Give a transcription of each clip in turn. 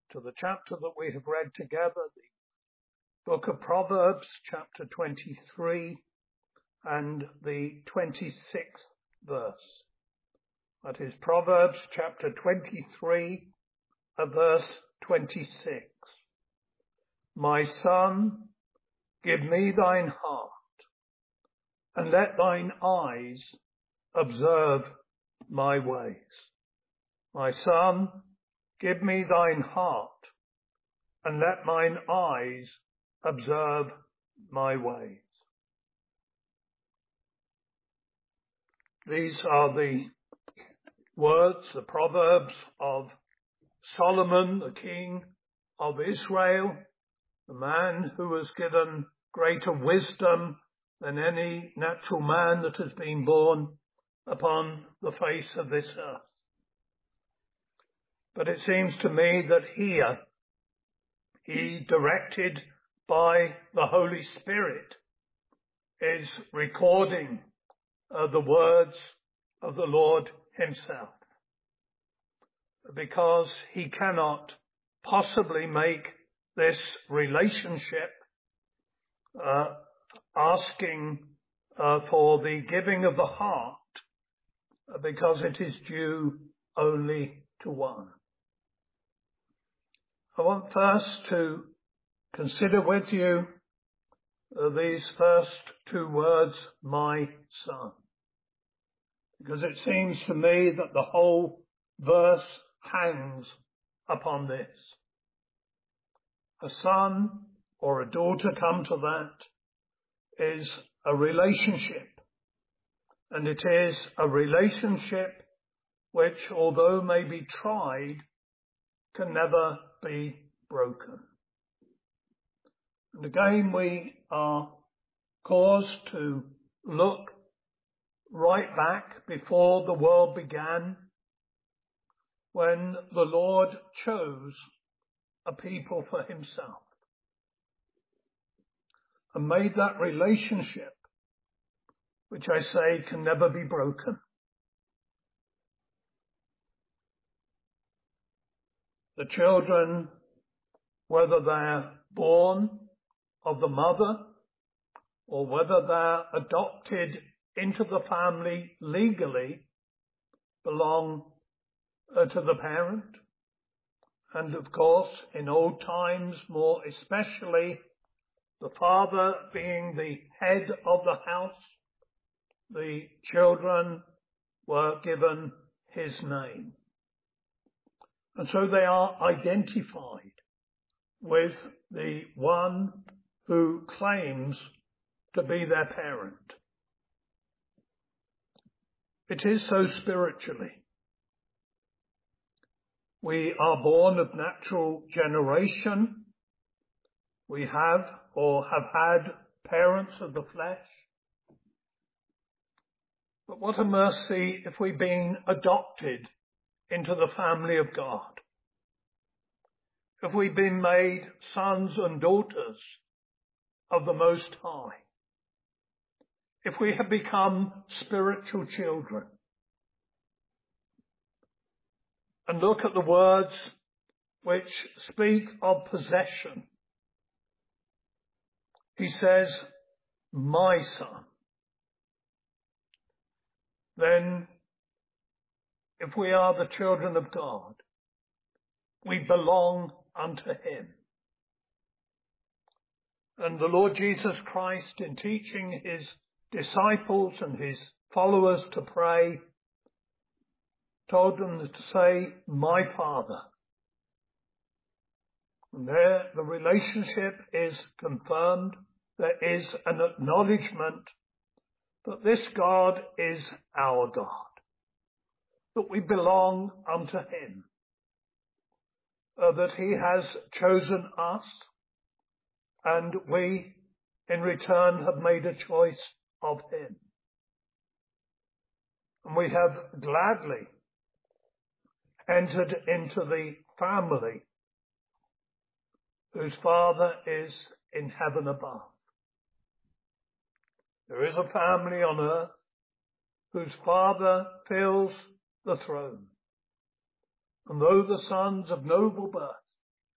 to the chapter that we have read together, the book of Proverbs, chapter 23 and the 26th verse. That is Proverbs chapter 23, verse 26. My son, give me thine heart, and let thine eyes observe my ways. My son, give me thine heart, and let mine eyes observe my ways. These are the words, the Proverbs of Solomon, the king of Israel, the man who was given greater wisdom than any natural man that has been born upon the face of this earth. But it seems to me that here he, directed by the Holy Spirit, is recording the words of the Lord himself, because he cannot possibly make this relationship asking for the giving of the heart, because it is due only to one. I want first to consider with you these first two words, my son, because it seems to me that the whole verse hangs upon this. A son or a daughter, come to that, is a relationship. And it is a relationship which, although may be tried, can never be broken. And again, we are caused to look right back before the world began, when the Lord chose a people for himself and made that relationship, which I say can never be broken. The children, whether they're born of the mother or whether they're adopted into the family legally, belong to the parent. And of course, in old times, more especially, the father being the head of the house, the children were given his name. And so they are identified with the one who claims to be their parent. It is so spiritually. We are born of natural generation. We have or have had parents of the flesh. But what a mercy if we've been adopted into the family of God. If we've been made sons and daughters of the Most High. If we have become spiritual children. And look at the words which speak of possession. He says, my son. Then, if we are the children of God, we belong unto him. And the Lord Jesus Christ, in teaching his disciples and his followers to pray, told them to say, my Father. And there the relationship is confirmed. There is an acknowledgement that this God is our God, that we belong unto him, that he has chosen us, and we in return have made a choice of him. And we have gladly entered into the family whose Father is in heaven above. There is a family on earth whose Father fills the throne. And though the sons of noble birth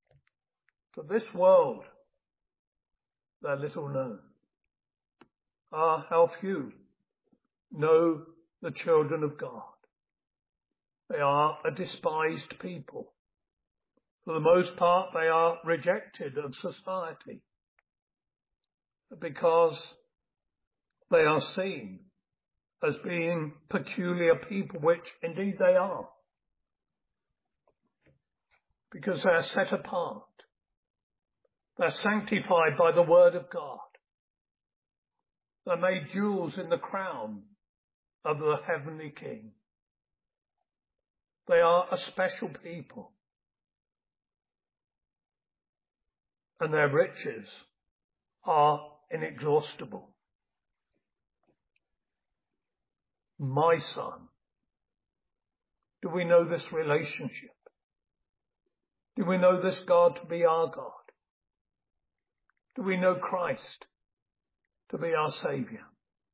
To this world, they're little known. Ah, how few know the children of God. They are a despised people. For the most part, they are rejected of society because they are seen as being peculiar people, which indeed they are, because they are set apart. They're sanctified by the word of God. They're made jewels in the crown of the heavenly King. They are a special people. And their riches are inexhaustible. My son. Do we know this relationship? Do we know this God to be our God? Do we know Christ to be our Saviour?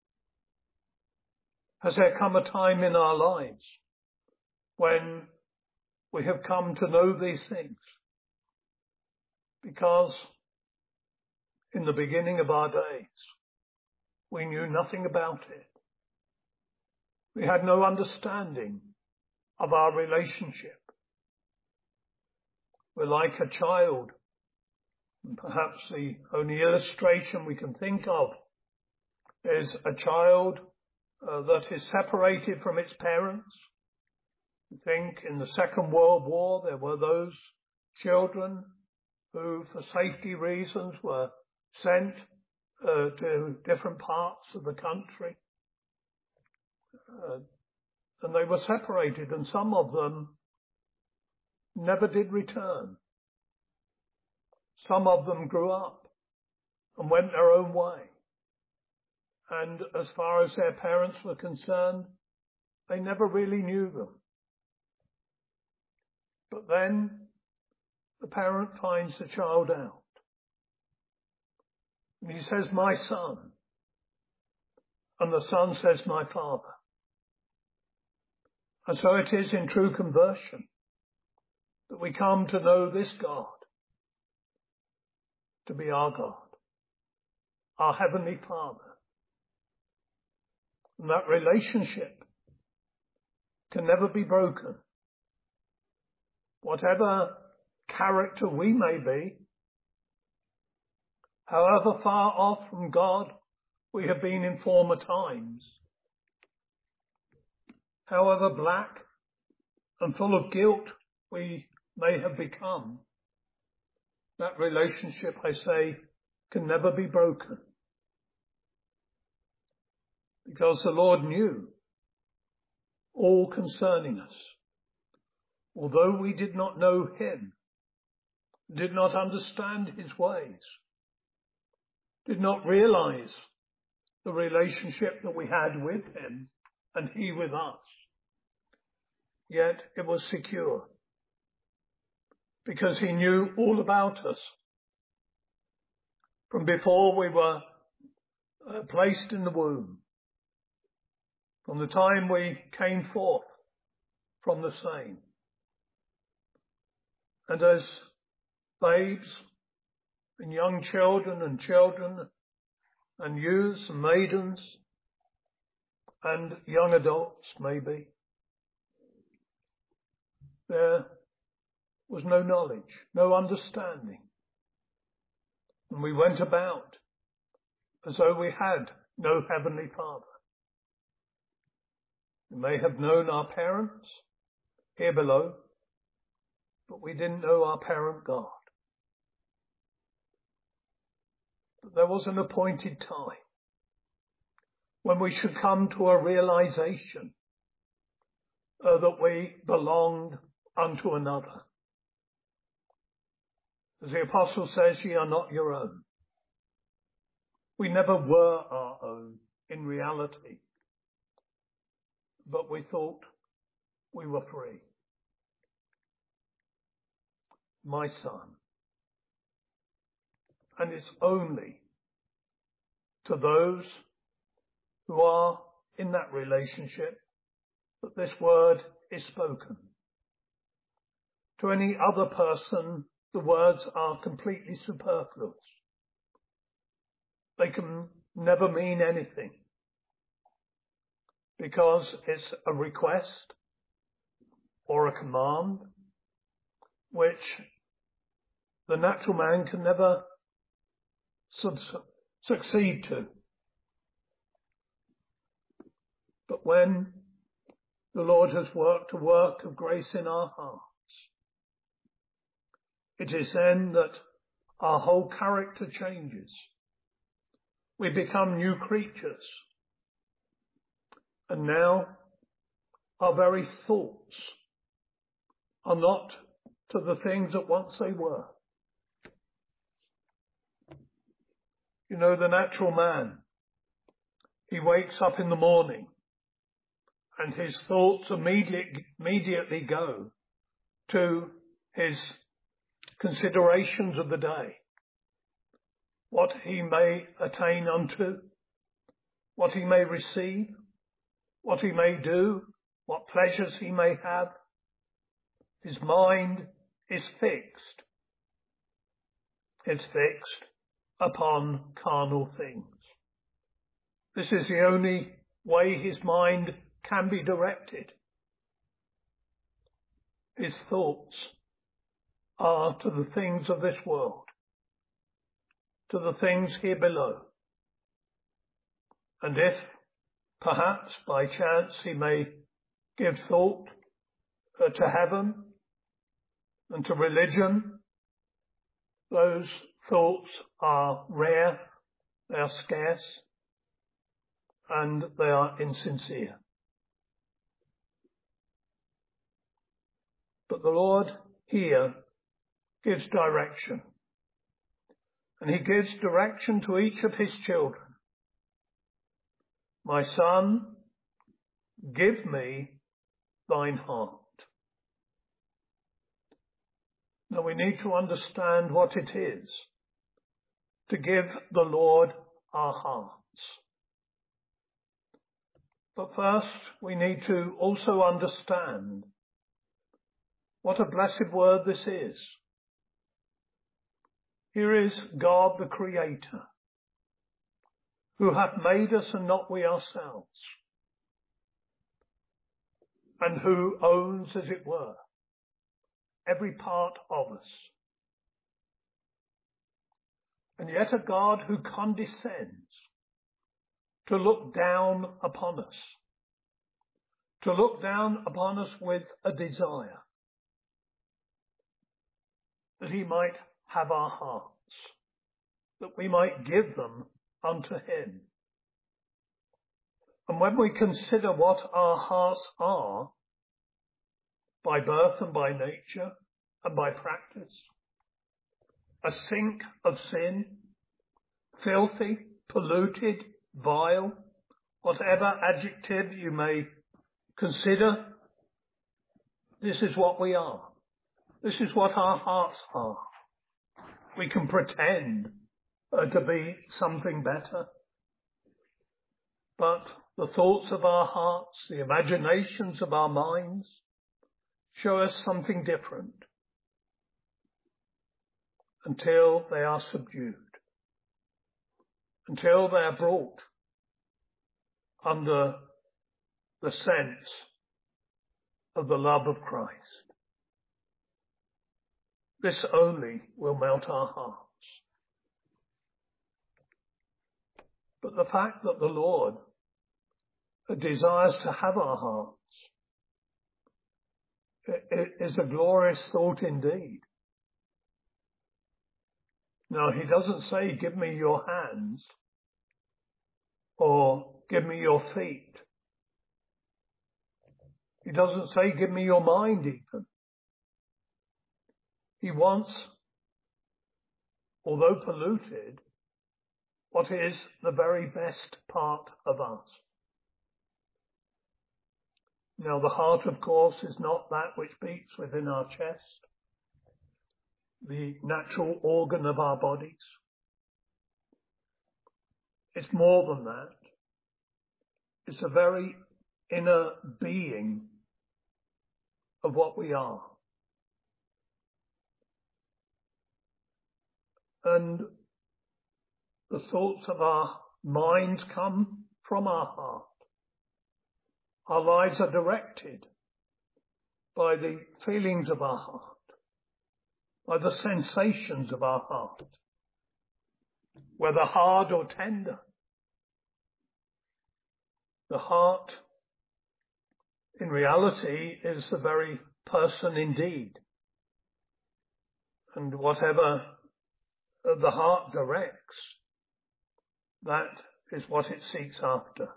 Has there come a time in our lives when we have come to know these things? Because in the beginning of our days, we knew nothing about it. We had no understanding of our relationship. We're like a child. And perhaps the only illustration we can think of is a child that is separated from its parents. I think in the Second World War there were those children who, for safety reasons, were sent to different parts of the country. And they were separated, and some of them never did return. Some of them grew up and went their own way. And as far as their parents were concerned, they never really knew them. But then the parent finds the child out. And he says, my son. And the son says, my father. And so it is in true conversion that we come to know this God to be our God, our Heavenly Father. And that relationship can never be broken. Whatever character we may be, however far off from God we have been in former times, however black and full of guilt we may have become, that relationship, I say, can never be broken. Because the Lord knew all concerning us. Although we did not know him, did not understand his ways, did not realize the relationship that we had with him and he with us, yet it was secure. Because he knew all about us from before we were placed in the womb, from the time we came forth from the same. And as babes and young children and youths and maidens and young adults maybe, there was no knowledge, no understanding. And we went about as though we had no Heavenly Father. We may have known our parents here below, but we didn't know our parent God. But there was an appointed time when we should come to a realization that we belonged unto another. As the apostle says, ye are not your own. We never were our own in reality, but we thought we were free. My son. And it's only to those who are in that relationship that this word is spoken. To any other person the words are completely superfluous. They can never mean anything because it's a request or a command which the natural man can never succeed to. But when the Lord has worked a work of grace in our hearts, it is then that our whole character changes. We become new creatures. And now our very thoughts are not to the things that once they were. You know, the natural man, he wakes up in the morning and his thoughts immediately go to his considerations of the day, what he may attain unto, what he may receive, what he may do, what pleasures he may have. His mind is fixed. It's fixed upon carnal things. This is the only way his mind can be directed. His thoughts are to the things of this world, to the things here below. And if perhaps by chance he may give thought to heaven and to religion, those thoughts are rare, they are scarce, and they are insincere. But the Lord here gives direction. And he gives direction to each of his children. My son, give me thine heart. Now we need to understand what it is to give the Lord our hearts. But first we need to also understand what a blessed word this is. Here is God the Creator, who hath made us and not we ourselves, and who owns, as it were, every part of us. And yet a God who condescends to look down upon us, with a desire that he might have our hearts, that we might give them unto him. And when we consider what our hearts are, by birth and by nature and by practice, a sink of sin, filthy, polluted, vile, whatever adjective you may consider, this is what we are. This is what our hearts are. We can pretend to be something better, but the thoughts of our hearts, the imaginations of our minds, show us something different until they are subdued, until they are brought under the sense of the love of Christ. This only will melt our hearts. But the fact that the Lord desires to have our hearts is a glorious thought indeed. Now, he doesn't say, give me your hands or give me your feet. He doesn't say, give me your mind even. He wants, although polluted, what is the very best part of us. Now, the heart, of course, is not that which beats within our chest, the natural organ of our bodies. It's more than that. It's a very inner being of what we are. And the thoughts of our minds come from our heart. Our lives are directed by the feelings of our heart, by the sensations of our heart, whether hard or tender. The heart, in reality, is the very person indeed. And whatever the heart directs, that is what it seeks after.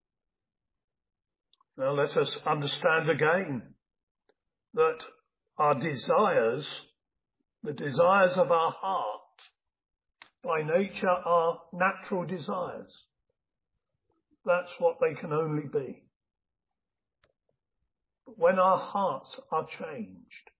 Now let us understand again that our desires, the desires of our heart, by nature are natural desires. That's what they can only be. But when our hearts are changed,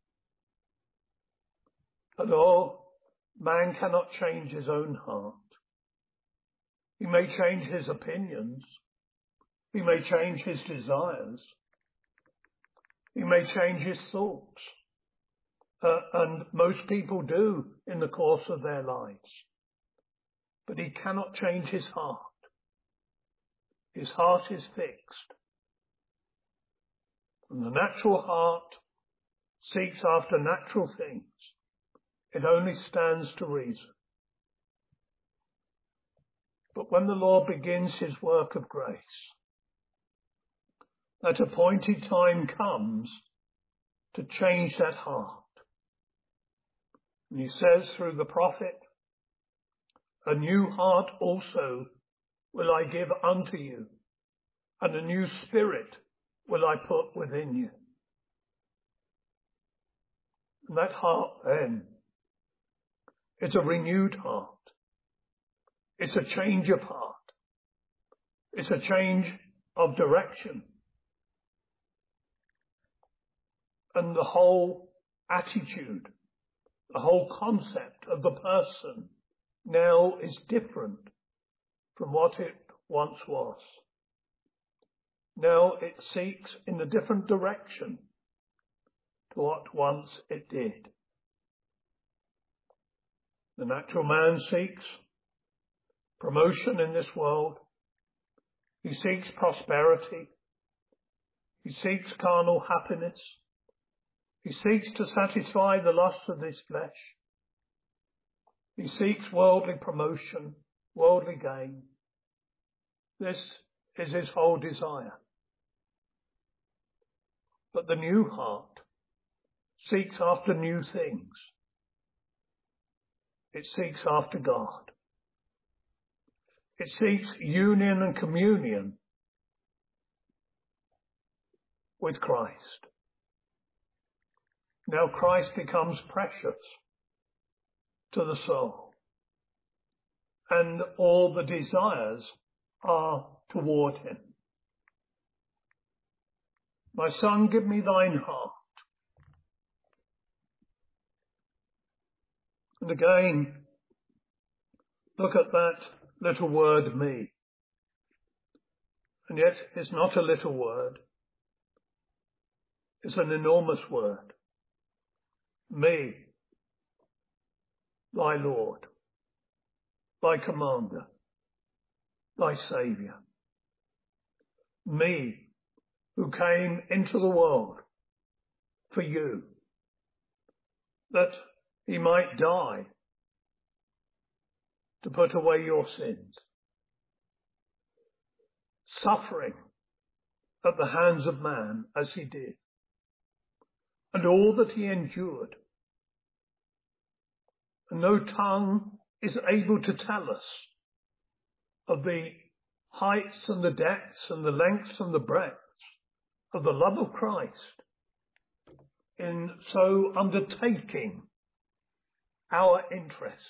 although man cannot change his own heart, he may change his opinions, he may change his desires, he may change his thoughts, and most people do in the course of their lives. But he cannot change his heart. His heart is fixed. And the natural heart seeks after natural things. It only stands to reason. But when the Lord begins his work of grace, that appointed time comes to change that heart. And he says through the prophet, "A new heart also will I give unto you, and a new spirit will I put within you." And that heart then is a renewed heart. It's a change of heart. It's a change of direction. And the whole attitude, the whole concept of the person now is different from what it once was. Now it seeks in a different direction to what once it did. The natural man seeks promotion in this world. He seeks prosperity. He seeks carnal happiness. He seeks to satisfy the lusts of his flesh. He seeks worldly promotion, worldly gain. This is his whole desire. But the new heart seeks after new things. It seeks after God. It seeks union and communion with Christ. Now Christ becomes precious to the soul, and all the desires are toward him. My son, give me thine heart. And again, look at that little word, me. And yet it's not a little word. It's an enormous word. Me, thy Lord, thy commander, thy Saviour. Me, who came into the world for you, that he might die to put away your sins, suffering at the hands of man as he did, and all that he endured. And no tongue is able to tell us of the heights and the depths and the lengths and the breadths of the love of Christ in so undertaking our interest.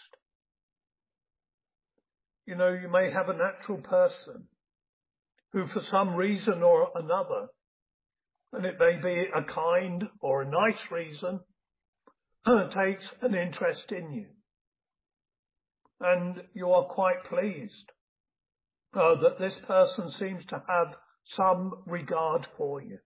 You know, you may have a natural person who for some reason or another, and it may be a kind or a nice reason, takes an interest in you. And you are quite pleased that this person seems to have some regard for you.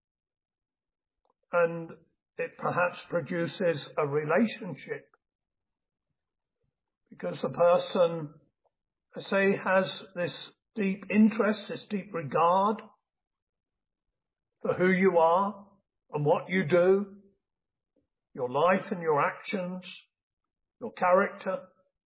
And it perhaps produces a relationship because the person, I say, has this deep interest, this deep regard for who you are and what you do, your life and your actions, your character,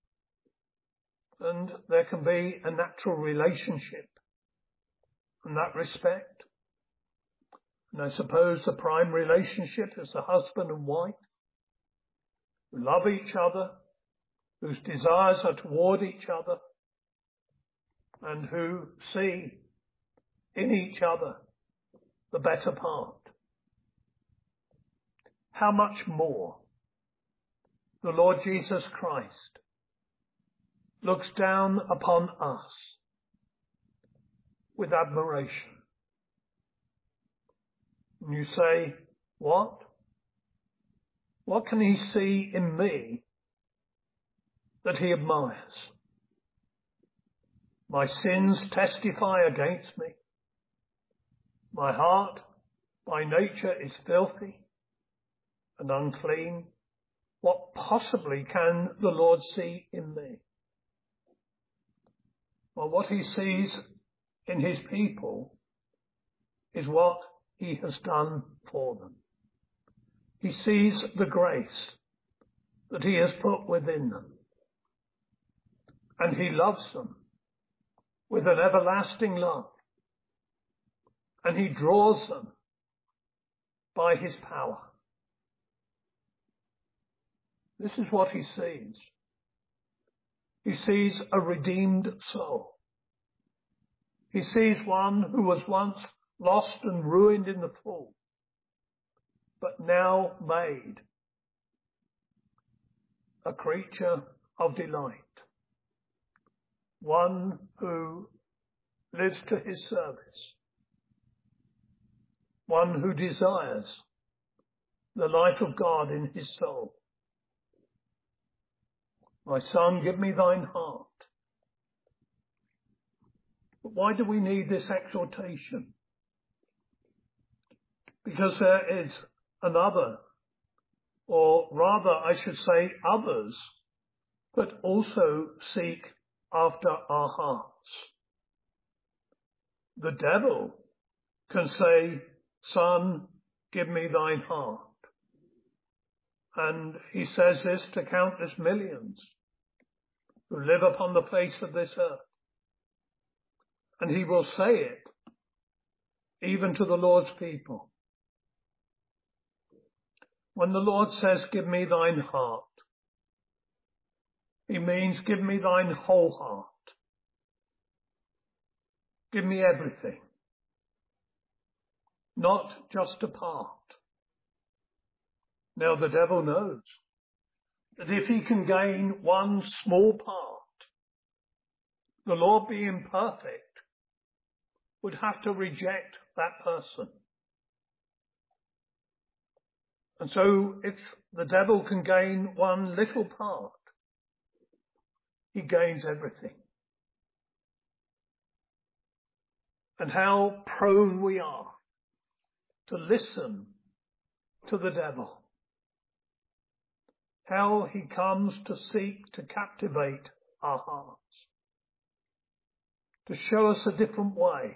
and there can be a natural relationship in that respect. And I suppose the prime relationship is the husband and wife who love each other, whose desires are toward each other, and who see in each other the better part. How much more the Lord Jesus Christ looks down upon us with admiration. And you say, what? What can he see in me that he admires? My sins testify against me. My heart by nature is filthy and unclean. What possibly can the Lord see in me? Well, what he sees in his people is what he has done for them. He sees the grace that he has put within them. And he loves them with an everlasting love. And he draws them by his power. This is what he sees. He sees a redeemed soul. He sees one who was once lost and ruined in the fall, but now made a creature of delight. One who lives to his service. One who desires the life of God in his soul. My son, give me thine heart. But why do we need this exhortation? Because there is another, or rather I should say others, that also seek after our hearts. The devil can say, son, give me thine heart. And he says this to countless millions who live upon the face of this earth. And he will say it even to the Lord's people. When the Lord says, give me thine heart, he means give me thine whole heart. Give me everything. Not just a part. Now the devil knows that if he can gain one small part, the Lord being perfect would have to reject that person. And so if the devil can gain one little part, he gains everything. And how prone we are to listen to the devil. How he comes to seek to captivate our hearts, to show us a different way.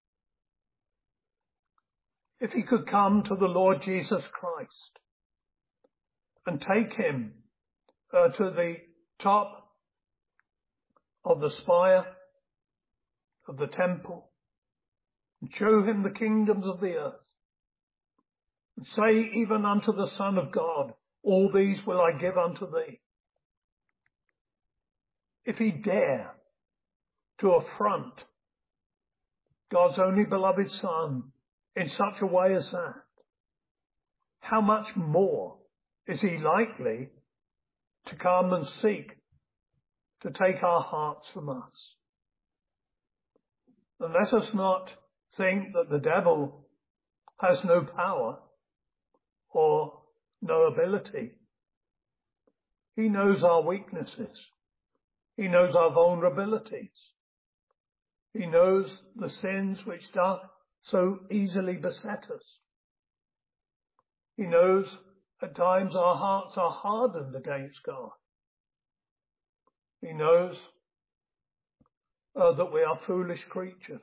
If he could come to the Lord Jesus Christ and take him to the top of the spire of the temple and show him the kingdoms of the earth and say even unto the Son of God, all these will I give unto thee. If he dare to affront God's only beloved Son in such a way as that, how much more is he likely to come and seek to take our hearts from us? And let us not think that the devil has no power or no ability. He knows our weaknesses. He knows our vulnerabilities. He knows the sins which doth so easily beset us. He knows at times our hearts are hardened against God. He knows that we are foolish creatures.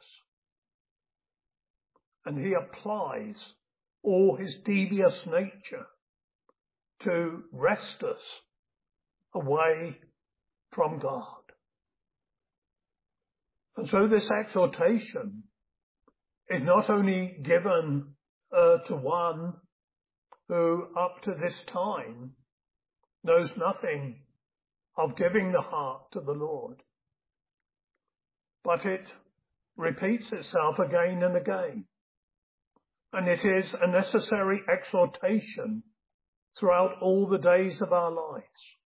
And he applies all his devious nature to wrest us away from God. And so this exhortation is not only given to one who up to this time knows nothing of giving the heart to the Lord, but it repeats itself again and again. And it is a necessary exhortation throughout all the days of our lives.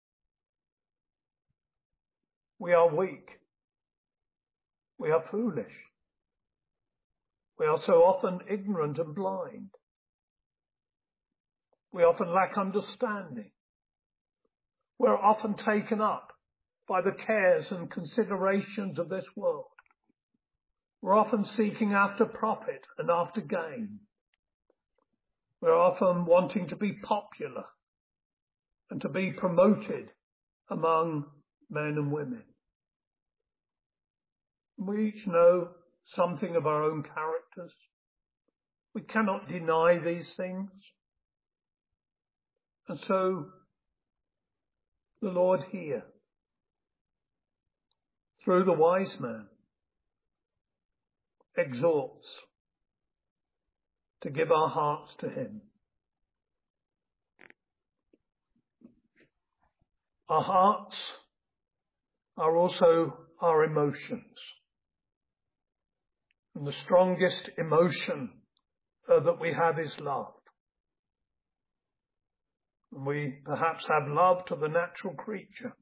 We are weak. We are foolish. We are so often ignorant and blind. We often lack understanding. We're often taken up by the cares and considerations of this world. We're often seeking after profit and after gain. We're often wanting to be popular and to be promoted among men and women. We each know something of our own characters. We cannot deny these things. And so the Lord here, through the wise man, exhorts to give our hearts to him. Our hearts are also our emotions. And the strongest emotion that we have is love. And we perhaps have love to the natural creature.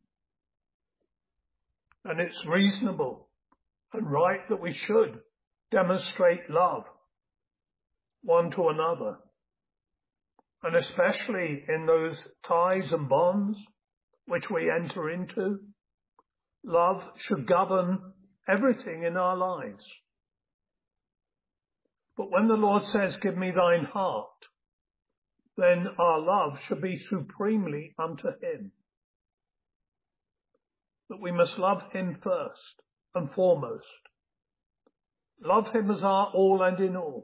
And it's reasonable and right that we should demonstrate love one to another, and especially in those ties and bonds which we enter into. Love should govern everything in our lives. But when the Lord says, give me thine heart, then our love should be supremely unto him. That we must love him first and foremost. Love him as our all and in all.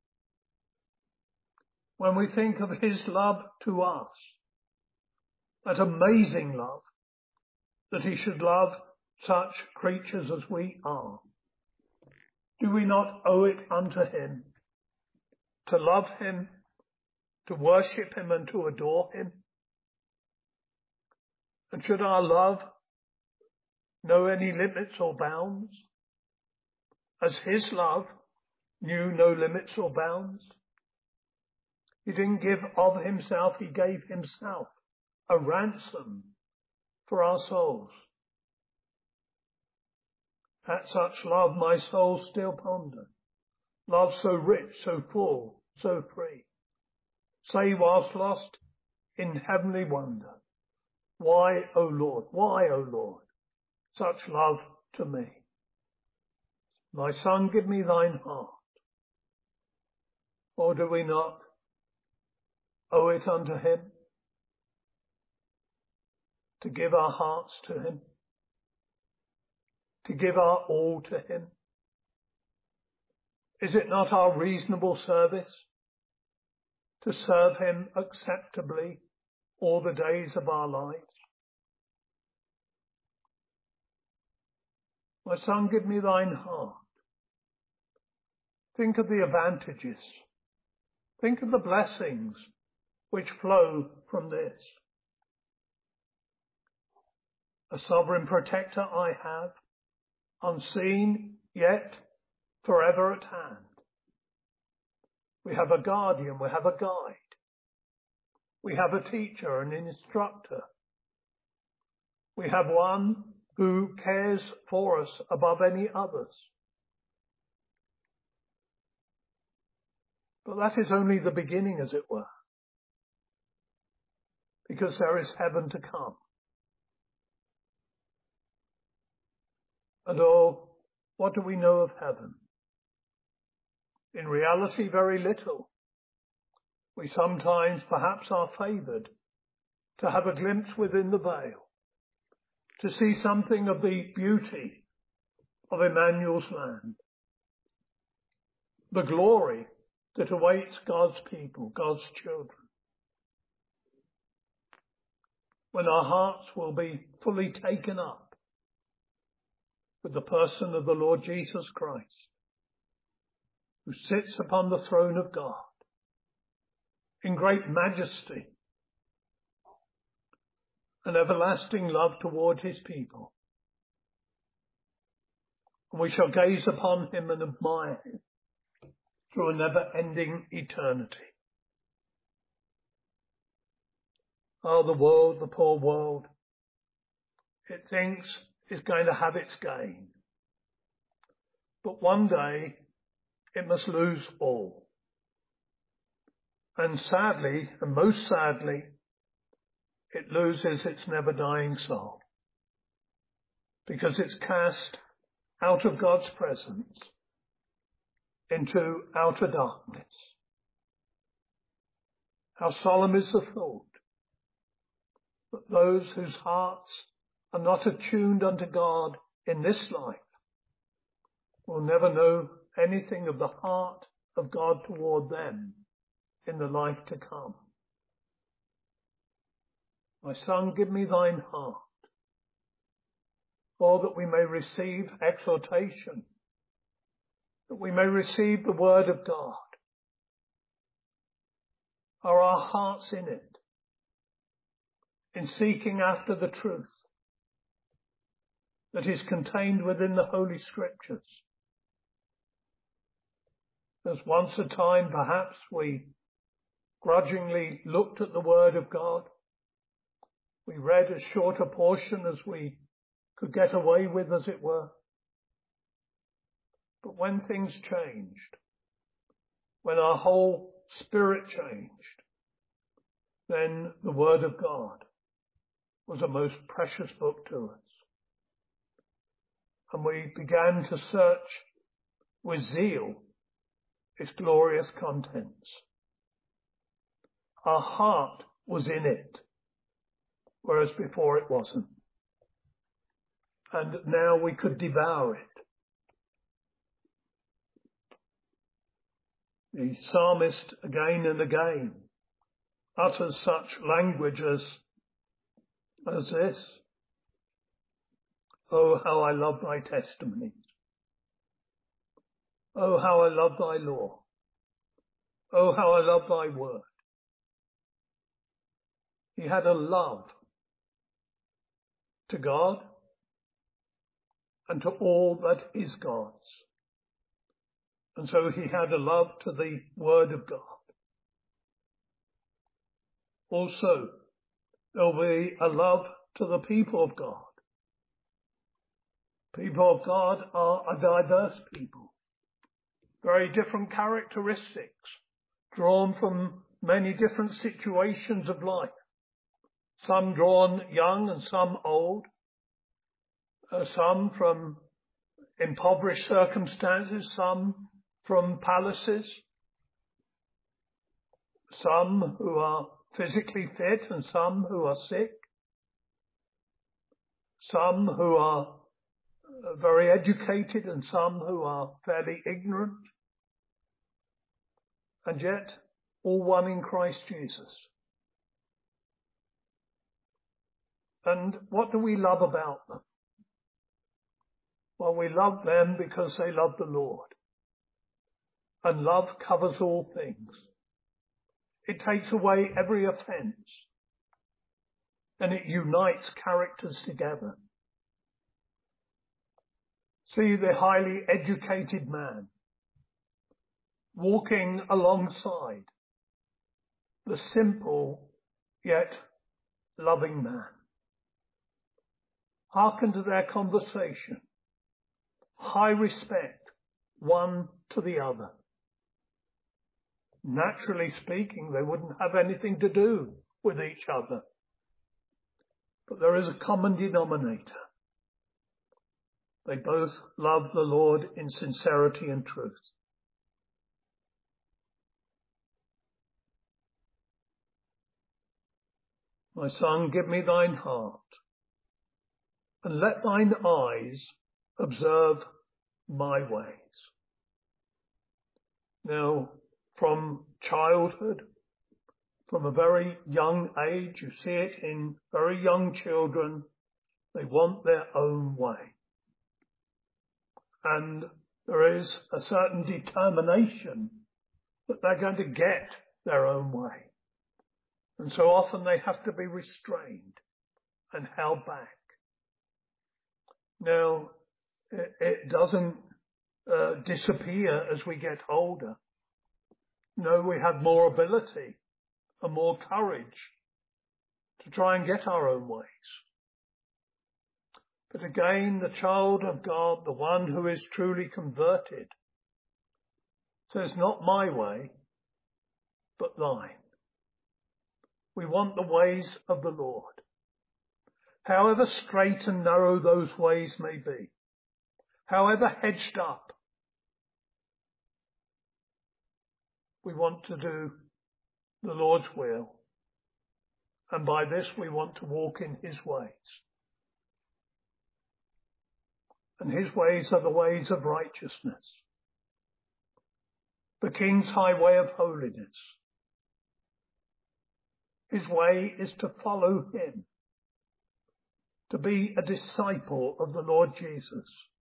When we think of his love to us, that amazing love, that he should love such creatures as we are, do we not owe it unto him to love him, to worship him and to adore him? And should our love know any limits or bounds, as his love knew no limits or bounds? He didn't give of himself, he gave himself a ransom for our souls. At such love my soul still ponder, love so rich, so full, so free. Say whilst lost in heavenly wonder, why, O Lord, such love to me? My son, give me thine heart. Or do we not owe it unto him to give our hearts to him, to give our all to him? Is it not our reasonable service to serve him acceptably all the days of our lives? My son, give me thine heart. Think of the advantages. Think of the blessings which flow from this. A sovereign protector I have, unseen yet forever at hand. We have a guardian, we have a guide. We have a teacher, an instructor. We have one who cares for us above any others. But that is only the beginning, as it were, because there is heaven to come. And oh, what do we know of heaven? In reality, very little. We sometimes perhaps are favoured to have a glimpse within the veil. to see something of the beauty of Emmanuel's land, the glory that awaits God's people, God's children, when our hearts will be fully taken up with the person of the Lord Jesus Christ, who sits upon the throne of God in great majesty and everlasting love toward his people. And we shall gaze upon him and admire him through a never-ending eternity. Oh, the world, the poor world, it thinks it's going to have its gain. But one day it must lose all. And sadly, and most sadly, it loses its never-dying soul, because it's cast out of God's presence into outer darkness. How solemn is the thought that those whose hearts are not attuned unto God in this life will never know anything of the heart of God toward them in the life to come. My son, give me thine heart, or that we may receive exhortation, that we may receive the word of God. Are our hearts in it, in seeking after the truth that is contained within the Holy Scriptures? As once a time perhaps we grudgingly looked at the word of God, we read as short a portion as we could get away with, as it were. But when things changed, when our whole spirit changed, then the Word of God was a most precious book to us. And we began to search with zeal its glorious contents. Our heart was in it, whereas before it wasn't. And now we could devour it. The psalmist again and again utters such language as this. Oh, how I love thy testimonies. Oh, how I love thy law. Oh, how I love thy word. He had a love to God and to all that is God's. And so he had a love to the word of God. Also, there'll be a love to the people of God. People of God are a diverse people, very different characteristics, drawn from many different situations of life. Some drawn young and some old, some from impoverished circumstances, some from palaces, some who are physically fit and some who are sick, some who are very educated and some who are fairly ignorant, and yet all one in Christ Jesus. And what do we love about them? Well, we love them because they love the Lord. And love covers all things. It takes away every offence. And it unites characters together. See the highly educated man walking alongside the simple yet loving man. Hearken to their conversation. High respect, one to the other. Naturally speaking, they wouldn't have anything to do with each other. But there is a common denominator. They both love the Lord in sincerity and truth. My son, give me thine heart, and let thine eyes observe my ways. Now, from childhood, from a very young age, you see it in very young children, they want their own way. And there is a certain determination that they're going to get their own way. And so often they have to be restrained and held back. Now, it doesn't disappear as we get older. No, we have more ability and more courage to try and get our own ways. But again, the child of God, the one who is truly converted, says, not my way, but thine. We want the ways of the Lord. However straight and narrow those ways may be, however hedged up, we want to do the Lord's will. And by this we want to walk in his ways. And his ways are the ways of righteousness, the King's highway of holiness. His way is to follow him, to be a disciple of the Lord Jesus,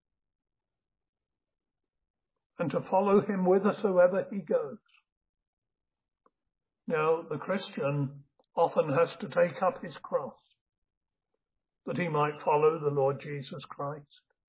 and to follow him whithersoever he goes. Now, the Christian often has to take up his cross that he might follow the Lord Jesus Christ.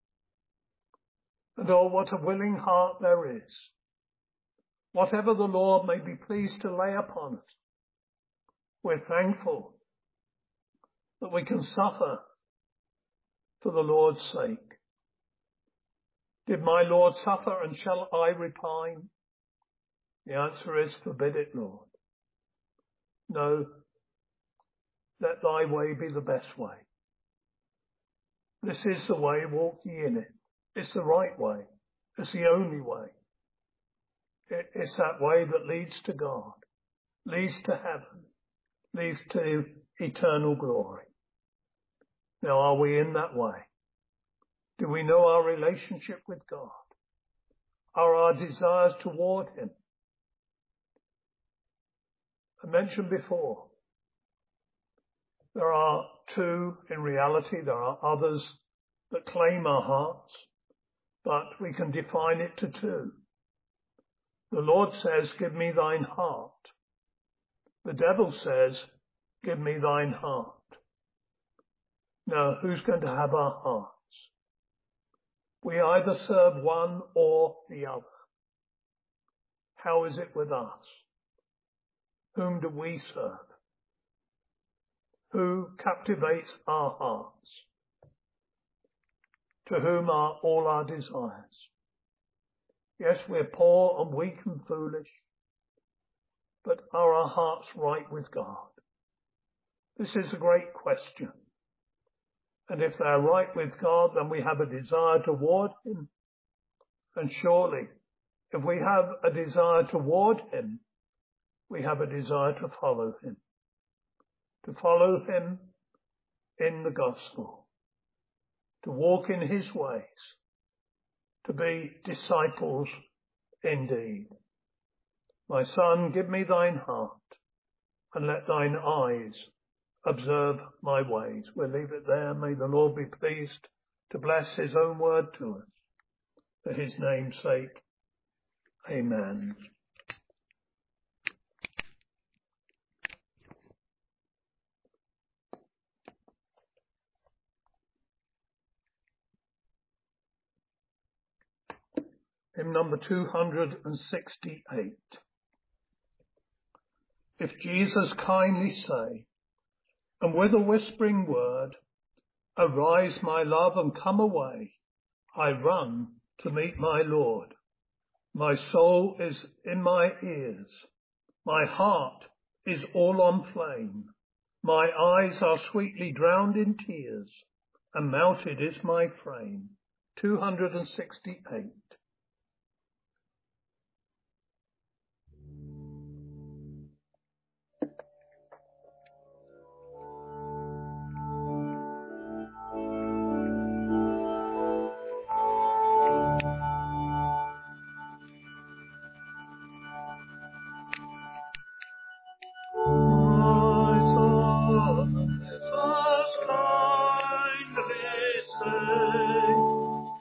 And oh, what a willing heart there is. Whatever the Lord may be pleased to lay upon us, we're thankful that we can suffer for the Lord's sake. Did my Lord suffer, and shall I repine? The answer is, forbid it, Lord. No, let thy way be the best way. This is the way, walk ye in it. It's the right way. It's the only way. It's that way that leads to God, leads to heaven, leads to eternal glory. Now, are we in that way? Do we know our relationship with God? Are our desires toward him? I mentioned before, there are two in reality. There are others that claim our hearts, but we can define it to two. The Lord says, give me thine heart. The devil says, give me thine heart. Now, who's going to have our hearts? We either serve one or the other. How is it with us? Whom do we serve? Who captivates our hearts? To whom are all our desires? Yes, we're poor and weak and foolish, but are our hearts right with God? This is a great question. And if they're right with God, then we have a desire toward him. And surely, if we have a desire toward him, we have a desire to follow him. To follow him in the gospel. To walk in his ways. To be disciples indeed. My son, give me thine heart, and let thine eyes observe my ways. We'll leave it there. May the Lord be pleased to bless his own word to us. For his name's sake. Amen. Hymn number 268. If Jesus kindly say, and with a whispering word, arise, my love, and come away, I run to meet my Lord. My soul is in my ears. My heart is all on flame. My eyes are sweetly drowned in tears, and melted is my frame. 268.